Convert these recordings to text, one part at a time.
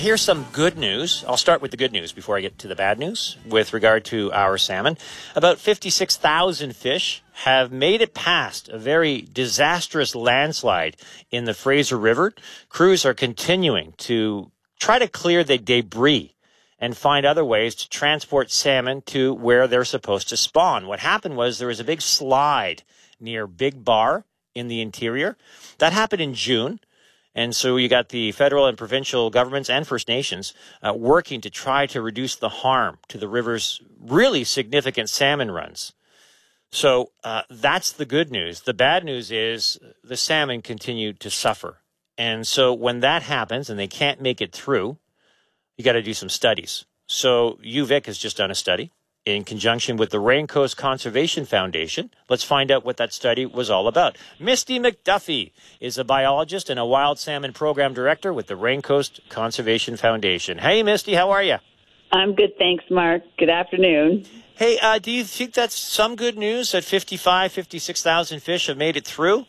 Here's some good news. I'll start with the good news before I get to the bad news with regard to our salmon. About 56,000 fish have made it past a very disastrous landslide in the Fraser River. Crews are continuing to try to clear the debris and find other ways to transport salmon to where they're supposed to spawn. What happened was there was a big slide near Big Bar in the interior. That happened in June. And so you got the federal and provincial governments and First Nations working to try to reduce the harm to the river's really significant salmon runs. So that's the good news. The bad news is the salmon continue to suffer. And so when that happens and they can't make it through, you got to do some studies. So UVic has just done a study in conjunction with the Raincoast Conservation Foundation. Let's find out what that study was all about. Misty McDuffie is a biologist and a wild salmon program director with the Raincoast Conservation Foundation. Hey, Misty, how are you? I'm good, thanks, Mark. Good afternoon. Hey, do you think that's some good news that 56,000 fish have made it through?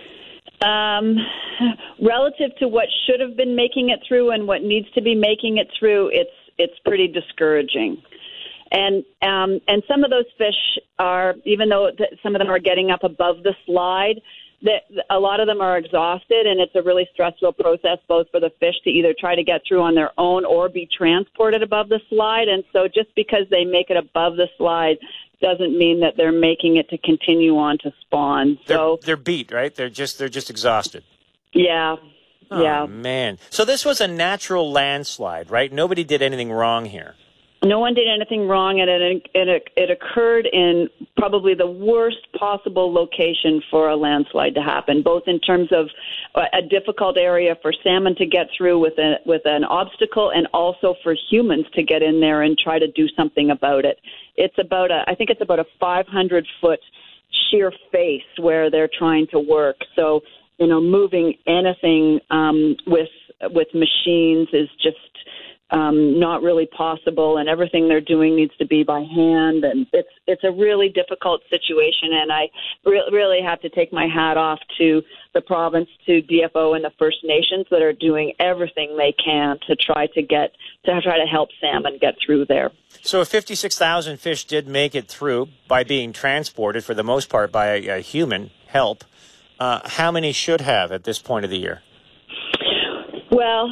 Relative to what should have been making it through and what needs to be making it through, it's pretty discouraging. And some of those fish are, even though some of them are getting up above the slide, a lot of them are exhausted, and it's a really stressful process both for the fish to either try to get through on their own or be transported above the slide. And so just because they make it above the slide doesn't mean that they're making it to continue on to spawn. They're beat, right? They're just exhausted. Yeah. Oh, yeah. Man. So this was a natural landslide, right? Nobody did anything wrong here. No one did anything wrong, and it occurred in probably the worst possible location for a landslide to happen, both in terms of a difficult area for salmon to get through with an obstacle, and also for humans to get in there and try to do something about it. I think it's about a 500-foot sheer face where they're trying to work. So, moving anything with machines is just not really possible, and everything they're doing needs to be by hand, and it's a really difficult situation. And I really have to take my hat off to the province, to DFO, and the First Nations that are doing everything they can to try to help salmon get through there. So if 56,000 fish did make it through by being transported, for the most part by a human help, how many should have at this point of the year? Well,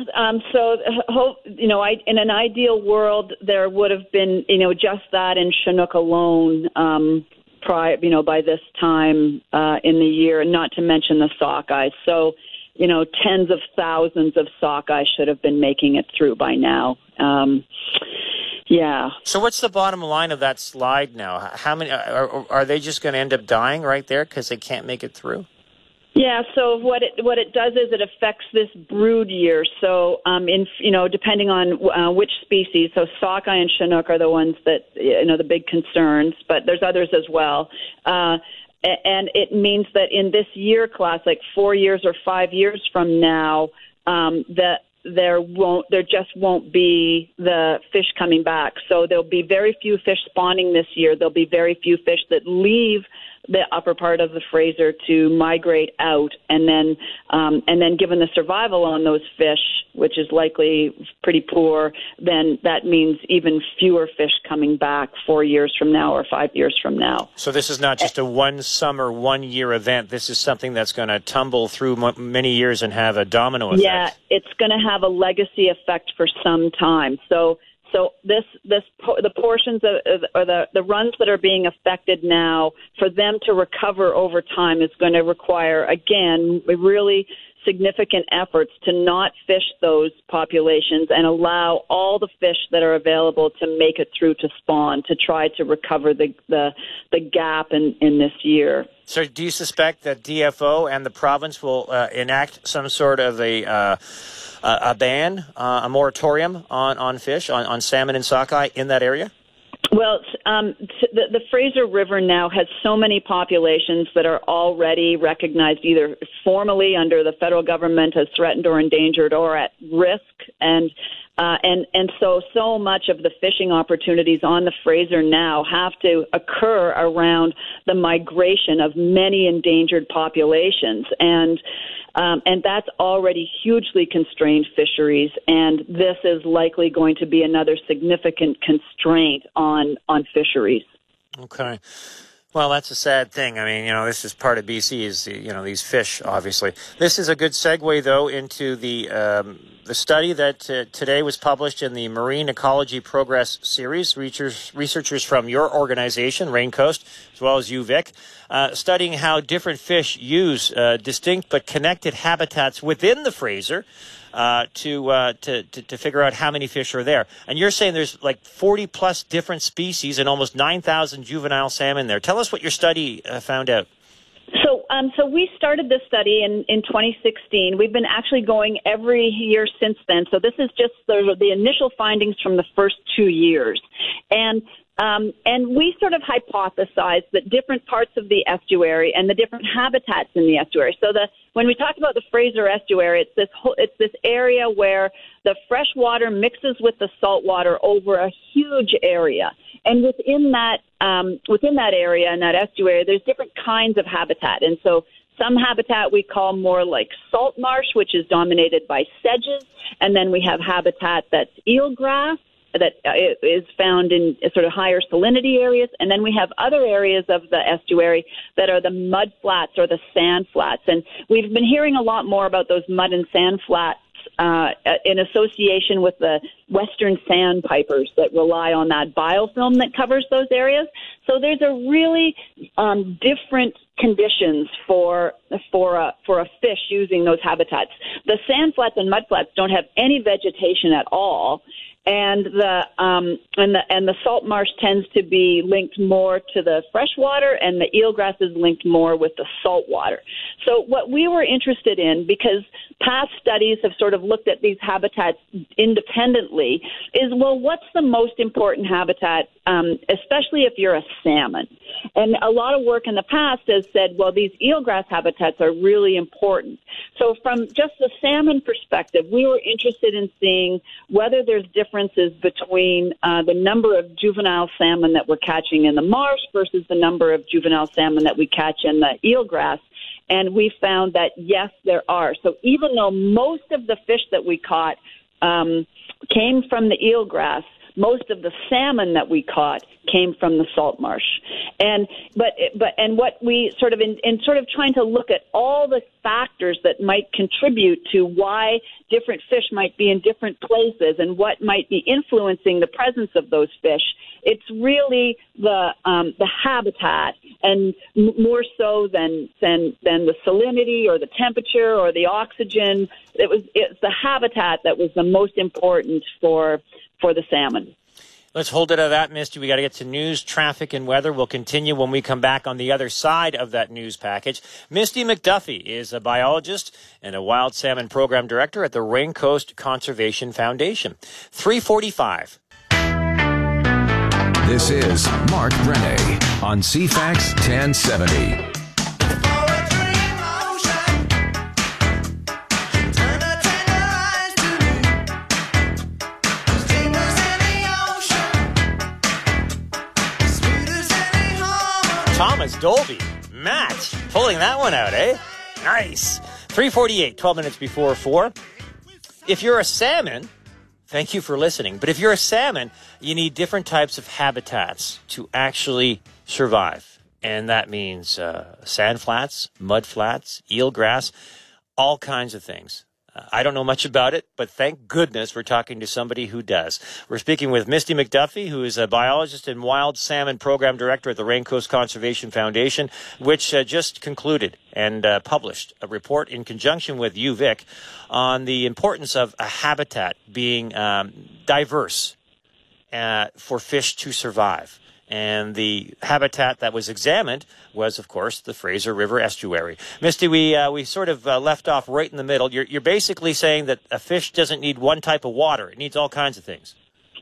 in an ideal world, there would have been, just that in Chinook alone, by this time in the year, and not to mention the sockeye. So, tens of thousands of sockeye should have been making it through by now. Yeah. So what's the bottom line of that slide now? How many are they just going to end up dying right there because they can't make it through? Yeah, so what it does is it affects this brood year. So, depending on which species, so sockeye and Chinook are the ones that, the big concerns, but there's others as well. And it means that in this year class, like 4 years or 5 years from now, that there just won't be the fish coming back. So there'll be very few fish spawning this year. There'll be very few fish that leave the upper part of the Fraser to migrate out, and then given the survival on those fish, which is likely pretty poor, then that means even fewer fish coming back 4 years from now or 5 years from now. So this is not just a one summer, 1 year event. This is something that's going to tumble through many years and have a domino effect. Yeah, it's going to have a legacy effect for some time. So the portions or the runs that are being affected now, for them to recover over time is going to require, again, really significant efforts to not fish those populations and allow all the fish that are available to make it through to spawn, to try to recover the gap in this year. So do you suspect that DFO and the province will enact some sort of a ban, a moratorium on fish, on salmon and sockeye in that area? Well, the Fraser River now has so many populations that are already recognized either formally under the federal government as threatened or endangered or at risk. And And so much of the fishing opportunities on the Fraser now have to occur around the migration of many endangered populations, and that's already hugely constrained fisheries. And this is likely going to be another significant constraint on fisheries. Okay. Well, that's a sad thing. I mean, this is part of BC is, these fish, obviously. This is a good segue, though, into the study that today was published in the Marine Ecology Progress Series. Researchers from your organization, Raincoast, as well as UVic, studying how different fish use distinct but connected habitats within the Fraser to figure out how many fish are there. And you're saying there's like 40 plus different species and almost 9,000 juvenile salmon there. Tell us what your study found out. So we started this study in 2016. We've been actually going every year since then. So this is just the initial findings from the first 2 years. And we sort of hypothesized that different parts of the estuary and the different habitats in the estuary. So when we talk about the Fraser estuary, it's this area where the fresh water mixes with the salt water over a huge area. And within that area, in that estuary, there's different kinds of habitat. And so some habitat we call more like salt marsh, which is dominated by sedges. And then we have habitat that's eelgrass that is found in sort of higher salinity areas. And then we have other areas of the estuary that are the mud flats or the sand flats. And we've been hearing a lot more about those mud and sand flats in association with the western sandpipers that rely on that biofilm that covers those areas. So there's a really different conditions for a fish using those habitats. The sand flats and mud flats don't have any vegetation at all. And the salt marsh tends to be linked more to the fresh water, and the eelgrass is linked more with the salt water. So what we were interested in, because past studies have sort of looked at these habitats independently, is, well, what's the most important habitat, especially if you're a salmon? And a lot of work in the past has said, well, these eelgrass habitats are really important. So from just the salmon perspective, we were interested in seeing whether there's differences between the number of juvenile salmon that we're catching in the marsh versus the number of juvenile salmon that we catch in the eelgrass. And we found that, yes, there are. So even though most of the fish that we caught came from the eelgrass, most of the salmon that we caught came from the salt marsh. And what we sort of in sort of trying to look at all the factors that might contribute to why different fish might be in different places and what might be influencing the presence of those fish, it's really the habitat, and more so than the salinity or the temperature or the oxygen. It's the habitat that was the most important for the salmon. Let's hold it at that, Misty. We got to get to news, traffic, and weather. We'll continue when we come back on the other side of that news package. Misty McDuffie is a biologist and a wild salmon program director at the Raincoast Conservation Foundation. 3:45. This is Mark Brenne on CFAX 1070. Thomas Dolby, Matt, pulling that one out, eh? Nice. 3:48, 12 minutes before 4. If you're a salmon, thank you for listening, but if you're a salmon, you need different types of habitats to actually survive. And that means sand flats, mud flats, eelgrass, all kinds of things. I don't know much about it, but thank goodness we're talking to somebody who does. We're speaking with Misty McDuffie, who is a biologist and wild salmon program director at the Raincoast Conservation Foundation, which just concluded and published a report in conjunction with UVic on the importance of a habitat being diverse for fish to survive. And the habitat that was examined was, of course, the Fraser River estuary. Misty, we sort of left off right in the middle. You're basically saying that a fish doesn't need one type of water. It needs all kinds of things.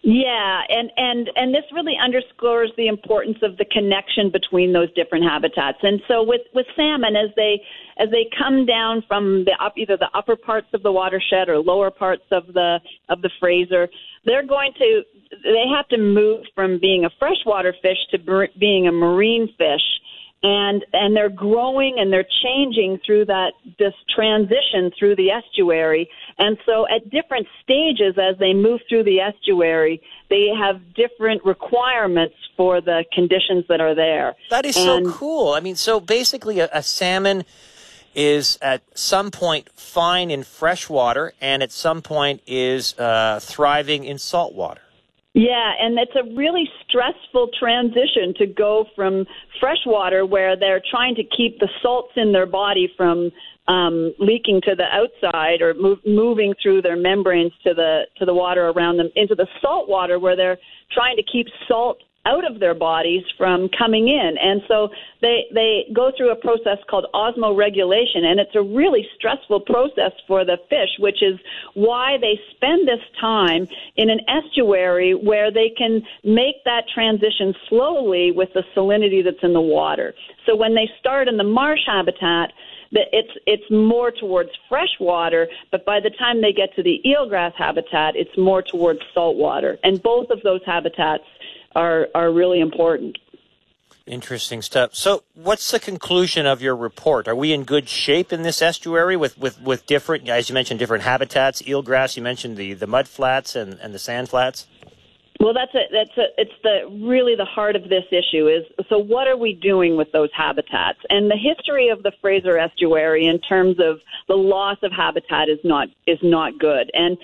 Yeah, and this really underscores the importance of the connection between those different habitats. And so with salmon, as they come down from either the upper parts of the watershed or lower parts of the Fraser, they have to move from being a freshwater fish to being a marine fish. And they're growing and they're changing through this transition through the estuary. And so at different stages as they move through the estuary, they have different requirements for the conditions that are there. That is so cool. I mean, so basically a salmon is at some point fine in freshwater and at some point is thriving in saltwater. Yeah, and it's a really stressful transition to go from freshwater, where they're trying to keep the salts in their body from leaking to the outside or moving through their membranes to the water around them, into the salt water, where they're trying to keep salt out of their bodies from coming in. And so they go through a process called osmoregulation, and it's a really stressful process for the fish, which is why they spend this time in an estuary where they can make that transition slowly with the salinity that's in the water. So when they start in the marsh habitat, it's more towards fresh water, but by the time they get to the eelgrass habitat, it's more towards salt water. And both of those habitats are really important. Interesting stuff. So what's the conclusion of your report? Are we in good shape in this estuary with different, as you mentioned, different habitats, eelgrass, you mentioned the mud flats and the sand flats? Well, it's really the heart of this issue is, so what are we doing with those habitats? And the history of the Fraser estuary in terms of the loss of habitat is not good. And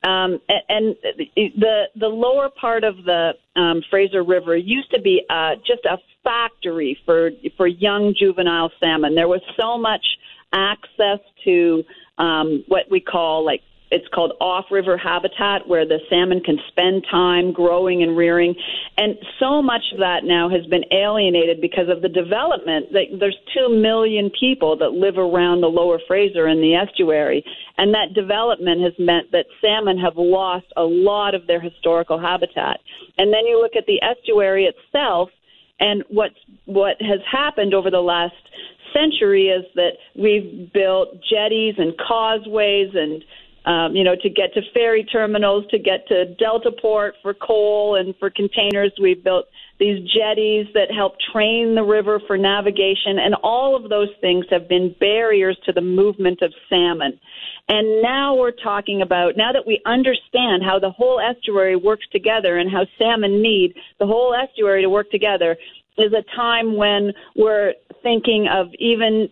the lower part of the Fraser River used to be just a factory for young juvenile salmon. There was so much access to what we call it's called off-river habitat, where the salmon can spend time growing and rearing. And so much of that now has been alienated because of the development. There's 2 million people that live around the lower Fraser and the estuary. And that development has meant that salmon have lost a lot of their historical habitat. And then you look at the estuary itself, and what has happened over the last century is that we've built jetties and causeways and to get to ferry terminals, to get to Delta Port for coal and for containers. We've built these jetties that help train the river for navigation, and all of those things have been barriers to the movement of salmon. And now we're talking about, now that we understand how the whole estuary works together and how salmon need the whole estuary to work together, is a time when we're thinking of even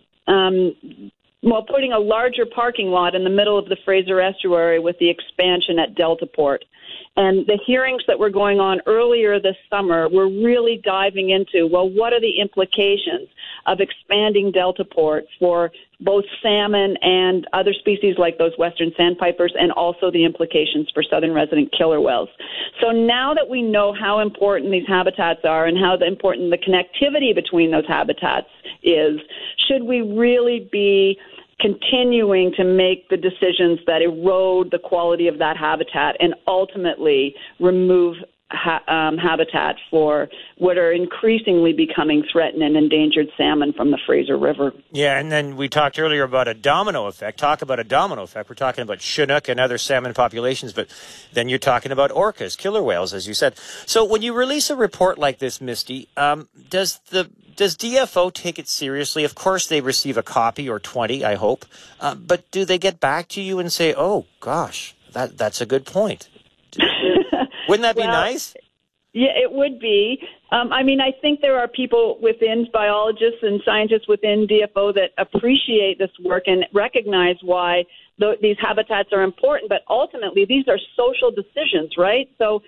putting a larger parking lot in the middle of the Fraser estuary with the expansion at Delta Port. And the hearings that were going on earlier this summer were really diving into, what are the implications of expanding Delta Port for both salmon and other species like those western sandpipers, and also the implications for southern resident killer whales. So now that we know how important these habitats are and how important the connectivity between those habitats is, should we really be continuing to make the decisions that erode the quality of that habitat and ultimately remove habitat for what are increasingly becoming threatened and endangered salmon from the Fraser River? Yeah, and then we talked earlier about a domino effect. Talk about a domino effect. We're talking about Chinook and other salmon populations, but then you're talking about orcas, killer whales, as you said. So when you release a report like this, Misty, does DFO take it seriously? Of course, they receive a copy or 20, I hope. But do they get back to you and say, "Oh, gosh, that's a good point"? Wouldn't that be nice? Yeah, it would be. I think there are people within, biologists and scientists within DFO, that appreciate this work and recognize why these habitats are important. But ultimately, these are social decisions, right? So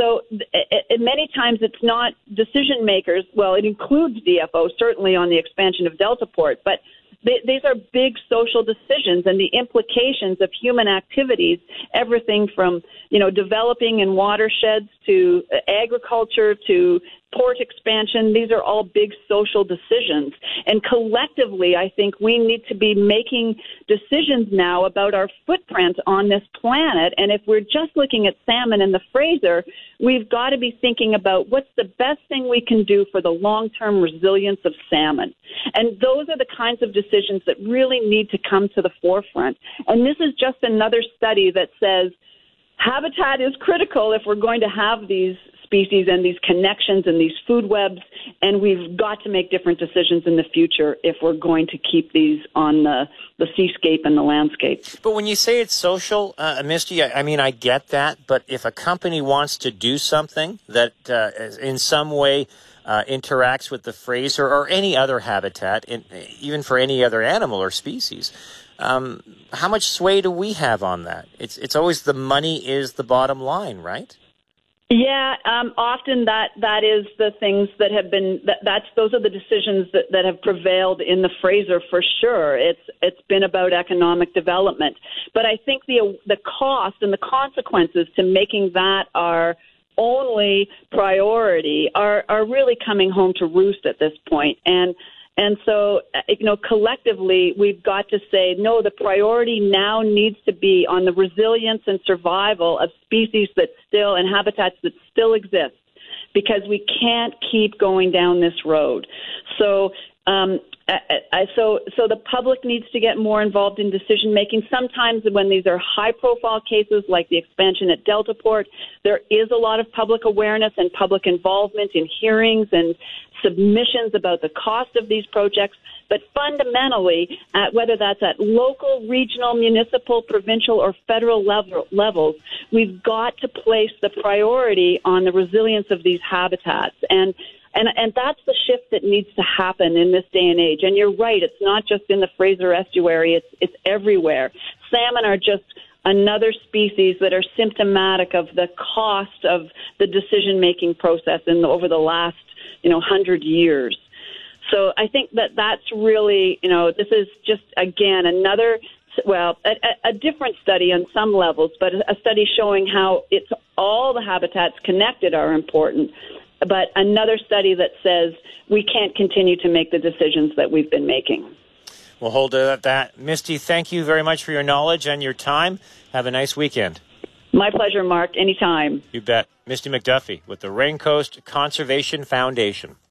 many times it's not decision makers. Well, it includes DFO, certainly on the expansion of Delta Port, but these are big social decisions, and the implications of human activities, everything from, developing in watersheds to agriculture to port expansion, these are all big social decisions. And collectively, I think we need to be making decisions now about our footprint on this planet. And if we're just looking at salmon in the Fraser, we've got to be thinking about what's the best thing we can do for the long-term resilience of salmon. And those are the kinds of decisions that really need to come to the forefront. And this is just another study that says habitat is critical if we're going to have these species and these connections and these food webs, and we've got to make different decisions in the future if we're going to keep these on the seascape and the landscape. But when you say it's social, Misty, I mean, I get that, but if a company wants to do something that in some way interacts with the Fraser or any other habitat, even for any other animal or species, how much sway do we have on that? It's always the money is the bottom line, right? Yeah, often that is the things that have been those are the decisions that have prevailed in the Fraser for sure. It's been about economic development, but I think the cost and the consequences to making that our only priority are really coming home to roost at this point. And so, collectively, we've got to say, no, the priority now needs to be on the resilience and survival of species that still and habitats that still exist, because we can't keep going down this road. So, so the public needs to get more involved in decision making. Sometimes when these are high profile cases like the expansion at Deltaport, there is a lot of public awareness and public involvement in hearings and submissions about the cost of these projects. But fundamentally, whether that's at local, regional, municipal, provincial, or federal levels, we've got to place the priority on the resilience of these habitats. And that's the shift that needs to happen in this day and age. And you're right, it's not just in the Fraser estuary, it's everywhere. Salmon are just another species that are symptomatic of the cost of the decision-making process over the last 100 years. So I think that's really, this is just, again, a different study on some levels, but a study showing how it's all the habitats connected are important. But another study that says we can't continue to make the decisions that we've been making. We'll hold it at that. Misty, thank you very much for your knowledge and your time. Have a nice weekend. My pleasure, Mark. Anytime. You bet. Misty McDuffie with the Raincoast Conservation Foundation.